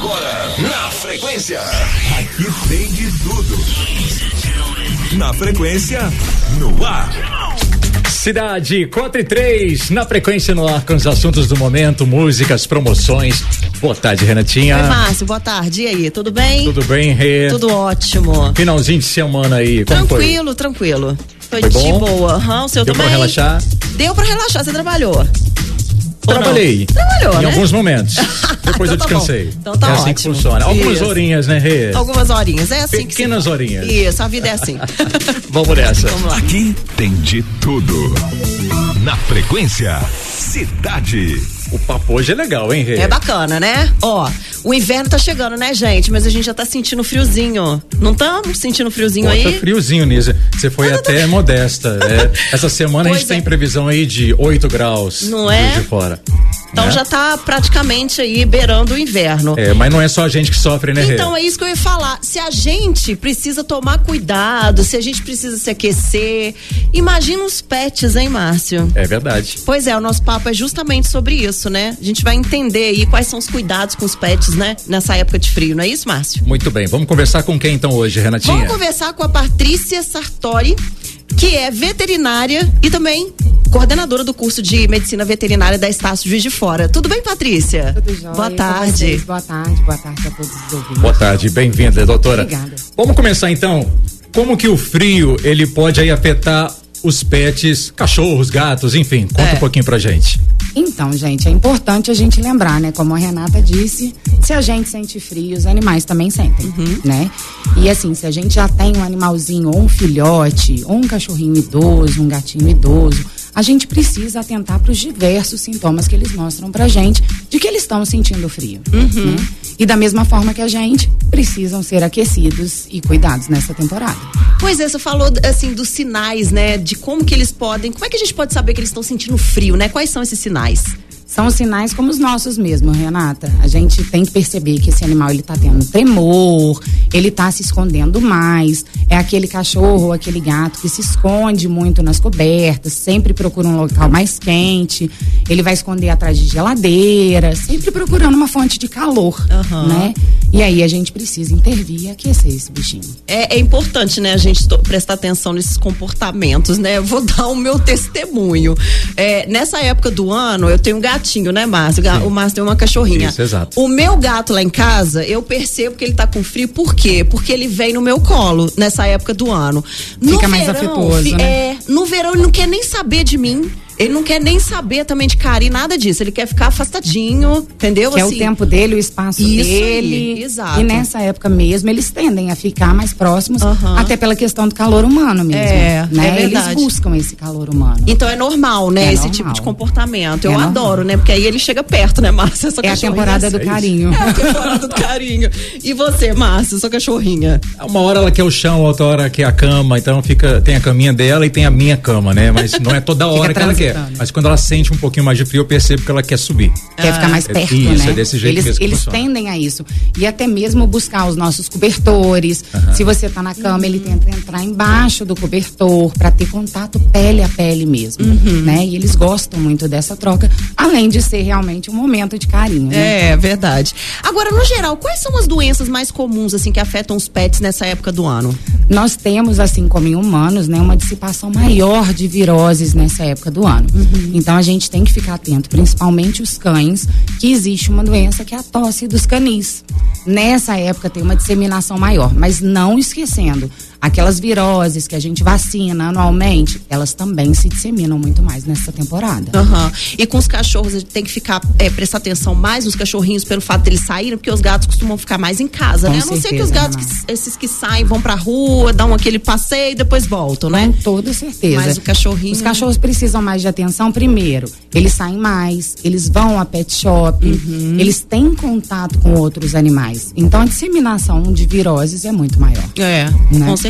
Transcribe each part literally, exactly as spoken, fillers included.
Agora, na Frequência. Aqui tem de tudo. Na Frequência, no ar. Cidade quatro e três, na Frequência no ar, com os assuntos do momento, músicas, promoções. Boa tarde, Renatinha. Oi, Márcio, boa tarde. E aí, tudo bem? Tudo bem, Rê? Tudo ótimo. Finalzinho de semana aí, como tranquilo, foi? Tranquilo, Foi, foi de bom? boa. Uhum, o seu Deu também? pra relaxar? Deu pra relaxar, você trabalhou? Trabalhei. Trabalhou, em né? alguns momentos. Depois então eu descansei. Tá então tá é ótimo. assim que funciona. Algumas Isso. horinhas, né, Rê? Algumas horinhas, é assim. Pequenas que se... horinhas. Isso, a vida é assim. Vamos nessa. Vamos lá. Aqui tem de tudo. Na Frequência, Cidade. O papo hoje é legal, hein, Rê? É bacana, né? Ó, o inverno tá chegando, né, gente? Mas a gente já tá sentindo friozinho. Não estamos sentindo friozinho Pô, aí? tá friozinho, Nisa. Você foi ah, até tá... modesta. É. Essa semana pois a gente é. tem previsão aí de oito graus. Não é? De fora. Então, né? Já tá praticamente aí beirando o inverno. É, mas não é só a gente que sofre, né, Rê? Então, é isso que eu ia falar. Se a gente precisa tomar cuidado, se a gente precisa se aquecer, imagina os pets, hein, Márcio? É verdade. Pois é, o nosso papo é justamente sobre isso, né? A gente vai entender aí quais são os cuidados com os pets, né? Nessa época de frio, não é isso, Márcio? Muito bem. Vamos conversar com quem então hoje, Renatinha? Vamos conversar com a Patrícia Sartori, que é veterinária e também coordenadora do curso de medicina veterinária da Estácio Juiz de Fora. Tudo bem, Patrícia? Tudo jóia. Boa tarde. Boa tarde, boa tarde a todos os ouvintes. Boa tarde, bem-vinda, doutora. Obrigada. Vamos começar então. Como que o frio, ele pode aí afetar os pets, cachorros, gatos, enfim, conta é. um pouquinho pra gente. Então, gente, é importante a gente lembrar, né? Como a Renata disse, se a gente sente frio, os animais também sentem, uhum. né? E assim, se a gente já tem um animalzinho, ou um filhote, ou um cachorrinho idoso, um gatinho idoso, a gente precisa atentar para os diversos sintomas que eles mostram pra gente de que eles estão sentindo frio, uhum. né? E da mesma forma que a gente, precisam ser aquecidos e cuidados nessa temporada. Pois é, você falou assim dos sinais, né? De como que eles podem, como é que a gente pode saber que eles estão sentindo frio, né? Quais são esses sinais? São sinais como os nossos mesmo, Renata. A gente tem que perceber que esse animal, ele tá tendo tremor, ele tá se escondendo mais. É aquele cachorro ou aquele gato que se esconde muito nas cobertas, sempre procura um local mais quente. Ele vai esconder atrás de geladeira, sempre procurando uma fonte de calor, uhum. né? E aí a gente precisa intervir e aquecer esse bichinho. É, é importante, né, a gente to- prestar atenção nesses comportamentos, né? Eu vou dar o meu testemunho. É, nessa época do ano, eu tenho um gatinho, né, Márcio? Sim. O Márcio tem uma cachorrinha. Isso, exato. O meu gato lá em casa, eu percebo que ele tá com frio, por quê? Porque ele vem no meu colo nessa época do ano. No Fica verão, mais afetuoso, fi- né? É, no verão ele não quer nem saber de mim. Ele não quer nem saber também de carinho, nada disso. Ele quer ficar afastadinho, entendeu? Que assim, é o tempo dele, o espaço isso dele. Aí, exato. E nessa época mesmo, eles tendem a ficar mais próximos, uhum. até pela questão do calor humano mesmo. É, né? é verdade. Eles buscam esse calor humano. Então é normal, né? É esse normal. tipo de comportamento. Eu É adoro, normal. né? Porque aí ele chega perto, né, Márcia? Essa É a temporada do carinho. É a temporada do carinho. E você, Márcia, sua cachorrinha? Uma hora ela quer o chão, outra hora quer a cama, então fica, tem a caminha dela e tem a minha cama, né? Mas não é toda hora que ela quer. Mas quando ela sente um pouquinho mais de frio, eu percebo que ela quer subir. Quer ah, ficar mais perto, isso, né? É desse jeito eles mesmo que eles funciona. tendem a isso. E até mesmo buscar os nossos cobertores. Uhum. Se você tá na cama, uhum. ele tenta entrar embaixo do cobertor para ter contato pele a pele mesmo, uhum. né? E eles gostam muito dessa troca, além de ser realmente um momento de carinho, né? É, verdade. Agora, no geral, quais são as doenças mais comuns, assim, que afetam os pets nessa época do ano? Nós temos, assim como em humanos, né, uma dissipação maior de viroses nessa época do ano. Uhum. Então a gente tem que ficar atento, principalmente os cães, que existe uma doença que é a tosse dos canis. Nessa época tem uma disseminação maior, mas não esquecendo, aquelas viroses que a gente vacina anualmente, elas também se disseminam muito mais nessa temporada. Uhum. E com os cachorros, a gente tem que ficar, é, prestar atenção mais nos cachorrinhos pelo fato deles saírem, porque os gatos costumam ficar mais em casa, com né? A não certeza, ser que os gatos, que, esses que saem, vão pra rua, dão aquele passeio e depois voltam, né? Com toda certeza. Mas o cachorrinho... Os cachorros precisam mais de atenção. Primeiro, eles saem mais, eles vão a pet shop, uhum. eles têm contato com outros animais. Então a disseminação de viroses é muito maior. É, né? Com certeza.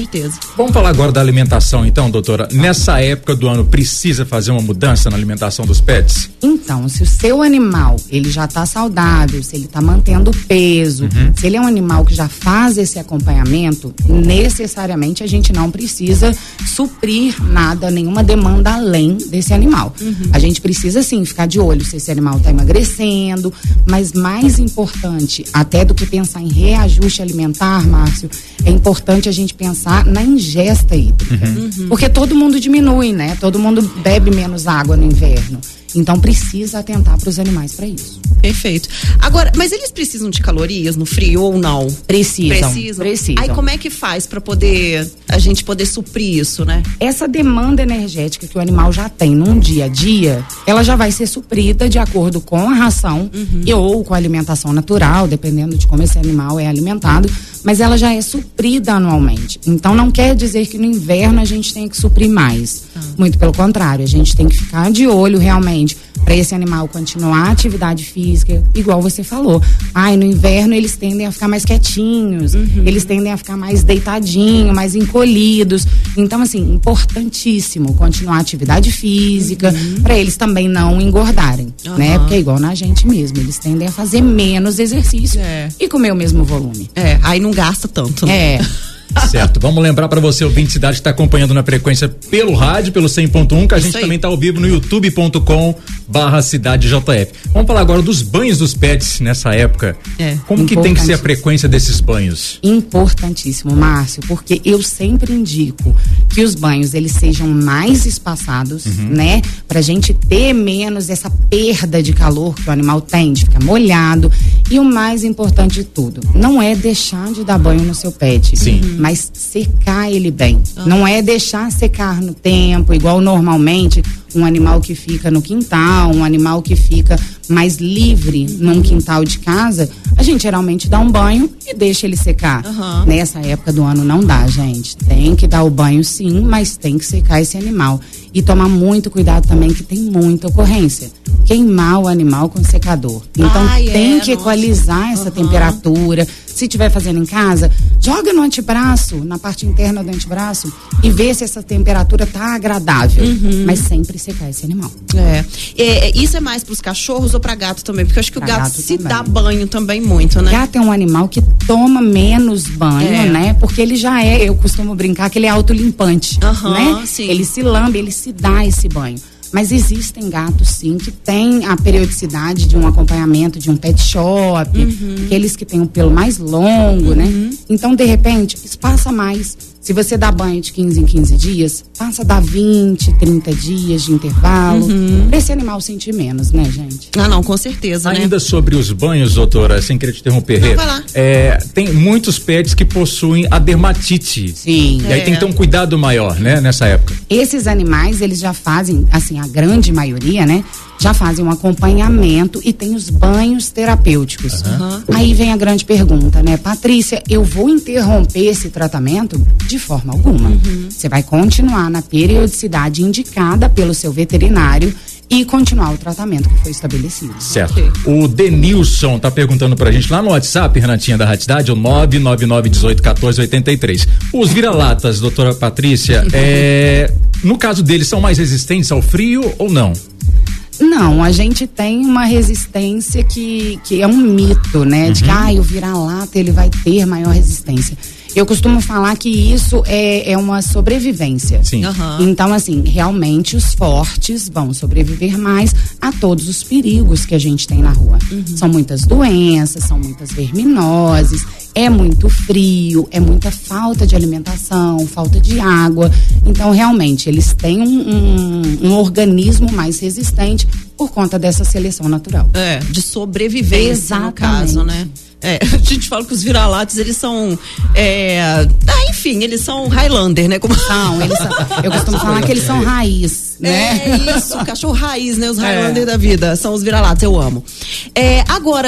certeza. Vamos falar agora da alimentação, então, doutora. Nessa época do ano, precisa fazer uma mudança na alimentação dos pets? Então, se o seu animal, ele já tá saudável, se ele tá mantendo peso, uhum. se ele é um animal que já faz esse acompanhamento, necessariamente a gente não precisa suprir nada, nenhuma demanda além desse animal. Uhum. A gente precisa, sim, ficar de olho se esse animal tá emagrecendo, mas mais importante, até do que pensar em reajuste alimentar, Márcio, é importante a gente pensar na ingesta hídrica. Uhum. Porque todo mundo diminui, né? Todo mundo bebe menos água no inverno. Então precisa atentar para os animais para isso. Perfeito. Agora, mas eles precisam de calorias no frio ou não? Precisam. Precisam. Precisam. Aí como é que faz para poder a gente poder suprir isso, né? Essa demanda energética que o animal já tem num dia a dia, ela já vai ser suprida de acordo com a ração uhum. e ou com a alimentação natural, dependendo de como esse animal é alimentado, mas ela já é suprida anualmente. Então não quer dizer que no inverno a gente tem que suprir mais. Ah. Muito pelo contrário, a gente tem que ficar de olho realmente para esse animal continuar a atividade física, igual você falou. Ai, no inverno eles tendem a ficar mais quietinhos, uhum. eles tendem a ficar mais deitadinhos, mais encolhidos. Então, assim, importantíssimo continuar a atividade física, uhum. para eles também não engordarem, uhum. né? Porque é igual na gente mesmo, eles tendem a fazer menos exercício é. e comer o mesmo volume. É, aí não gasta tanto. É. Certo, vamos lembrar para você, ouvinte Cidade, que está acompanhando na frequência pelo rádio, pelo cem ponto um, que a gente também está ao vivo no youtube ponto com barra Cidade J F. Vamos falar agora dos banhos dos pets nessa época. É, como que tem que ser a frequência desses banhos? Importantíssimo, Márcio, porque eu sempre indico que os banhos eles sejam mais espaçados, uhum. né? Pra gente ter menos essa perda de calor que o animal tem, de ficar molhado. E o mais importante de tudo, não é deixar de dar banho no seu pet. Sim. Uhum. Mas secar ele bem. Ah. Não é deixar secar no tempo, igual normalmente um animal que fica no quintal, um animal que fica mais livre num quintal de casa, a gente geralmente dá um banho e deixa ele secar. Uhum. Nessa época do ano não dá, gente. Tem que dar o banho sim, mas tem que secar esse animal. E tomar muito cuidado também, que tem muita ocorrência. Queimar o animal com secador. Então Ai, tem é, que equalizar nossa. essa uhum. temperatura. Se estiver fazendo em casa, joga no antebraço, na parte interna do antebraço, e vê se essa temperatura tá agradável. Uhum. Mas sempre secar esse animal. É. é isso é mais pros cachorros ou pra gato também? Porque eu acho que pra o gato, gato se também. dá banho também muito, né? O gato é um animal que toma menos banho, é. né? Porque ele já é, eu costumo brincar que ele é autolimpante, uhum, né? Sim. Ele se lambe, ele se dá esse banho. Mas existem gatos, sim, que têm a periodicidade de um acompanhamento de um pet shop, uhum. aqueles que têm um pelo mais longo, uhum. né? Então, de repente, espaça mais. Se você dá banho de quinze em quinze dias, passa a dar vinte, trinta dias de intervalo, uhum. pra esse animal sentir menos, né, gente? Ah, não, com certeza, Ainda né? sobre os banhos, doutora, sem querer te interromper, não, vai lá. É, tem muitos pets que possuem a dermatite. Sim. E aí é. tem que ter um cuidado maior, né, nessa época. Esses animais, eles já fazem, assim, a grande maioria, né? Já fazem um acompanhamento e tem os banhos terapêuticos. Uhum. Aí vem a grande pergunta, né? Patrícia, eu vou interromper esse tratamento? De forma alguma. Uhum. Você vai continuar na periodicidade indicada pelo seu veterinário e continuar o tratamento que foi estabelecido. Certo. Okay. O Denilson tá perguntando pra gente lá no WhatsApp, Renatinha da Ratidade, o nove nove nove um oito um quatro oito três. Os vira-latas, doutora Patrícia, é, no caso deles, são mais resistentes ao frio ou não? Não, a gente tem uma resistência que, que é um mito, né? Uhum. De que ah, o vira-lata ele vai ter maior resistência. Eu costumo falar que isso é, é uma sobrevivência. Sim. Uhum. Então, assim, realmente os fortes vão sobreviver mais a todos os perigos que a gente tem na rua. Uhum. São muitas doenças, são muitas verminoses, é muito frio, é muita falta de alimentação, falta de água. Então, realmente, eles têm um, um, um organismo mais resistente por conta dessa seleção natural. É, de sobrevivência, exatamente, no caso, né? É, a gente fala que os vira-latas, eles são, é, ah, enfim, eles são Highlander, né? Como... Não, eles são, eu costumo falar que eles são raiz, né? É isso, cachorro raiz, né? Os Highlander é. da vida, são os vira-latas, eu amo. É, agora,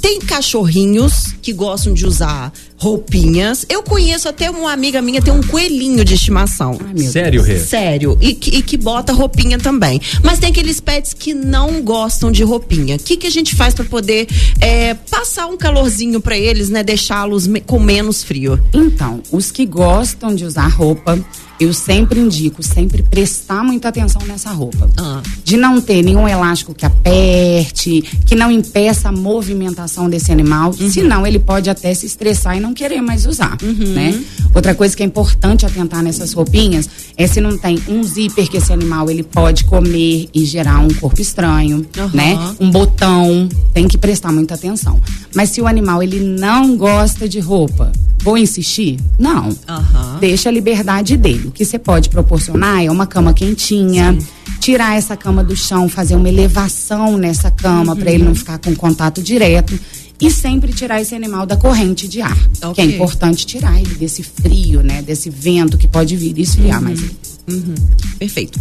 tem cachorrinhos que gostam de usar roupinhas. Eu conheço até uma amiga minha, tem um coelhinho de estimação. Ai, sério, Rê? Sério. E, e que bota roupinha também. Mas tem aqueles pets que não gostam de roupinha. O que, que a gente faz para poder é, passar um calorzinho para eles, né? Deixá-los me, com menos frio? Então, os que gostam de usar roupa, eu sempre indico, sempre prestar muita atenção nessa roupa. Ah. De não ter nenhum elástico que aperte, que não impeça a movimentação desse animal, uhum. senão ele pode até se estressar e não querer mais usar, uhum. né? Outra coisa que é importante atentar nessas roupinhas é se não tem um zíper que esse animal ele pode comer e gerar um corpo estranho, uhum. né? Um botão, tem que prestar muita atenção. Mas se o animal ele não gosta de roupa, vou insistir? Não. Uhum. Deixa a liberdade dele. O que você pode proporcionar é uma cama quentinha, sim. tirar essa cama do chão, fazer uma elevação nessa cama, uhum. para ele não ficar com contato direto. E sempre tirar esse animal da corrente de ar. Okay. Que é importante tirar ele desse frio, né? Desse vento que pode vir e esfriar uhum. mais ele. Uhum. Perfeito.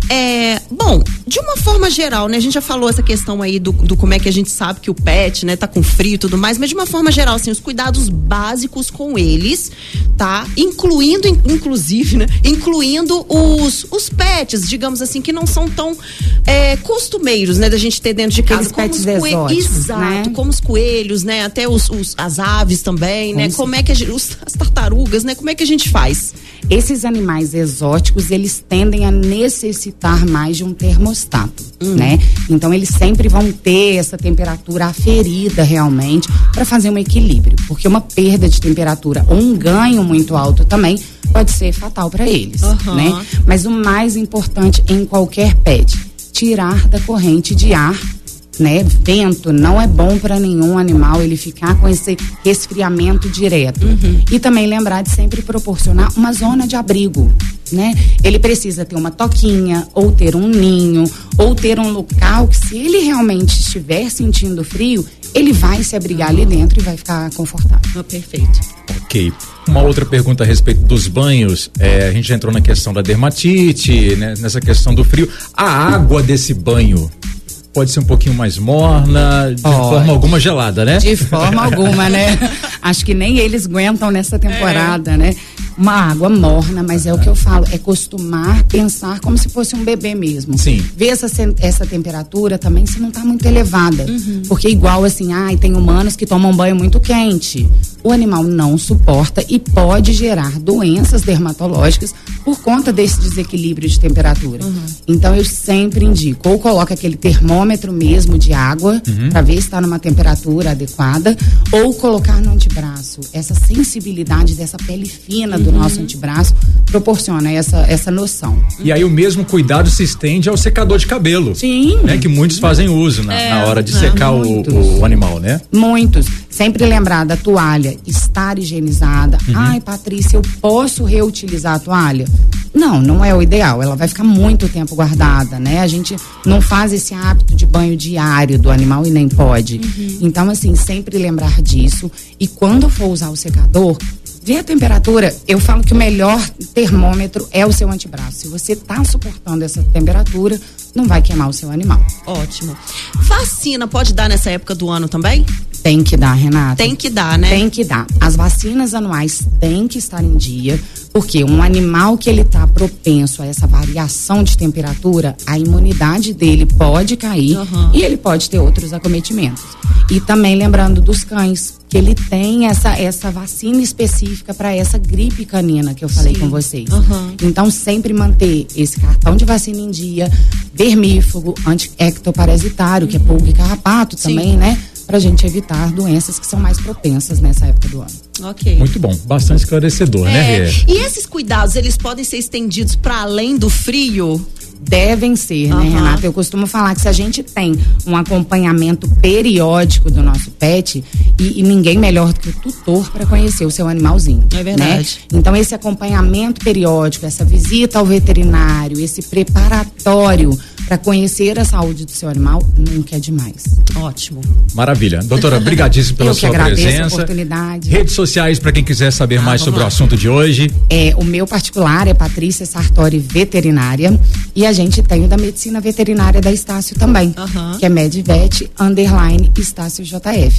É, bom, de uma forma geral, né? A gente já falou essa questão aí do, do como é que a gente sabe que o pet, né, tá com frio e tudo mais, mas de uma forma geral, assim, os cuidados básicos com eles, tá? Incluindo, inclusive, né? Incluindo os, os pets, digamos assim, que não são tão é, costumeiros, né? Da gente ter dentro de casa. Aqueles pets como os coelhos, exóticos, exato, né? como os coelhos, né? Até os, os, as aves também, né? Como é que a gente, os, as tartarugas, né? Como é que a gente faz? Esses animais exóticos, eles tendem a necessitar mais de um termostato, hum. né? Então, eles sempre vão ter essa temperatura aferida realmente para fazer um equilíbrio, porque uma perda de temperatura ou um ganho muito alto também pode ser fatal para eles, uhum. né? Mas o mais importante em qualquer pet, tirar da corrente de ar, né? Vento não é bom para nenhum animal ele ficar com esse resfriamento direto. Uhum. E também lembrar de sempre proporcionar uma zona de abrigo, né? Ele precisa ter uma toquinha, ou ter um ninho, ou ter um local que, se ele realmente estiver sentindo frio, ele vai se abrigar ali dentro e vai ficar confortável. Oh, perfeito. Ok. Uma outra pergunta a respeito dos banhos. É, a gente já entrou na questão da dermatite, né? Nessa questão do frio. A água desse banho pode ser um pouquinho mais morna, de oh, forma alguma gelada, né? De forma alguma, né? Acho que nem eles aguentam nessa temporada, é. né? Uma água morna, mas é o que eu falo, é costumar pensar como se fosse um bebê mesmo. Sim. Ver essa, essa temperatura também se não está muito elevada. Uhum. Porque igual assim, ai, tem humanos que tomam banho muito quente. O animal não suporta e pode gerar doenças dermatológicas por conta desse desequilíbrio de temperatura. Uhum. Então eu sempre indico, ou coloca aquele termômetro mesmo de água, uhum. para ver se está numa temperatura adequada, ou colocar no antebraço. Essa sensibilidade dessa pele fina do do nosso antebraço proporciona essa, essa noção. E aí o mesmo cuidado se estende ao secador de cabelo. Sim. Né, que muitos fazem uso na, é, na hora de é, secar o, o animal, né? Muitos. Sempre lembrar da toalha estar higienizada. Uhum. Ai, Patrícia, eu posso reutilizar a toalha? Não, não é o ideal. Ela vai ficar muito tempo guardada, né? A gente não faz esse hábito de banho diário do animal e nem pode. Uhum. Então, assim, sempre lembrar disso. E quando for usar o secador, ver a temperatura. Eu falo que o melhor termômetro é o seu antebraço. Se você está suportando essa temperatura, não vai queimar o seu animal. Ótimo. Vacina pode dar nessa época do ano também? Tem que dar, Renata. Tem que dar, né? Tem que dar. As vacinas anuais têm que estar em dia, porque um animal que ele está propenso a essa variação de temperatura, a imunidade dele pode cair, uhum. e ele pode ter outros acometimentos. E também lembrando dos cães, que ele tem essa, essa vacina específica para essa gripe canina que eu falei Sim. com vocês. Uhum. Então, sempre manter esse cartão de vacina em dia, vermífugo, anti-ectoparasitário, uhum. que é pulga e carrapato Sim. também, né? Pra gente evitar doenças que são mais propensas nessa época do ano. Ok. Muito bom, bastante esclarecedor, é, né, Rê? E esses cuidados, eles podem ser estendidos para além do frio? Devem ser, uhum. né, Renata? Eu costumo falar que se a gente tem um acompanhamento periódico do nosso pet, e, e ninguém melhor do que o tutor para conhecer o seu animalzinho. É verdade. Né? Então, esse acompanhamento periódico, essa visita ao veterinário, esse preparatório para conhecer a saúde do seu animal, nunca é demais. Ótimo. Maravilha. Doutora, brigadíssimo pela Eu que sua agradeço presença. A oportunidade. Redes sociais para quem quiser saber ah, mais sobre lá. o assunto de hoje. É, o meu particular é Patrícia Sartori Veterinária, e a gente tem o da Medicina Veterinária da Estácio também, uhum. que é Medvet underline Estácio J F.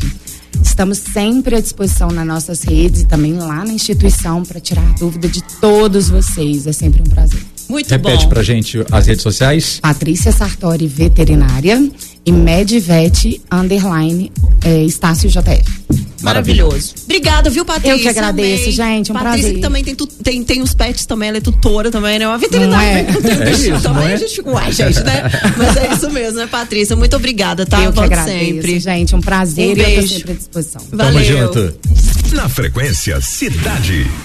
Estamos sempre à disposição nas nossas redes e também lá na instituição para tirar dúvida de todos vocês. É sempre um prazer. Muito Repete bom. Repete pra gente as redes sociais. Patrícia Sartori Veterinária e Medvet underline é, Estácio J F. Maravilhoso. Obrigada, viu, Patrícia? Eu que agradeço, Amei. gente, um Patrícia prazer. que também tem, tu, tem, tem os pets também, ela é tutora também, né? Uma veterinária. Não é? Não tem um É bichinho isso, também, não é? a gente fica, uai, gente, né? Mas é isso mesmo, né, Patrícia? Muito obrigada, tá? Eu que Volte agradeço, sempre. gente. Um prazer Um e eu tô beijo. sempre à disposição. Valeu. Tamo junto. Na Frequência Cidade.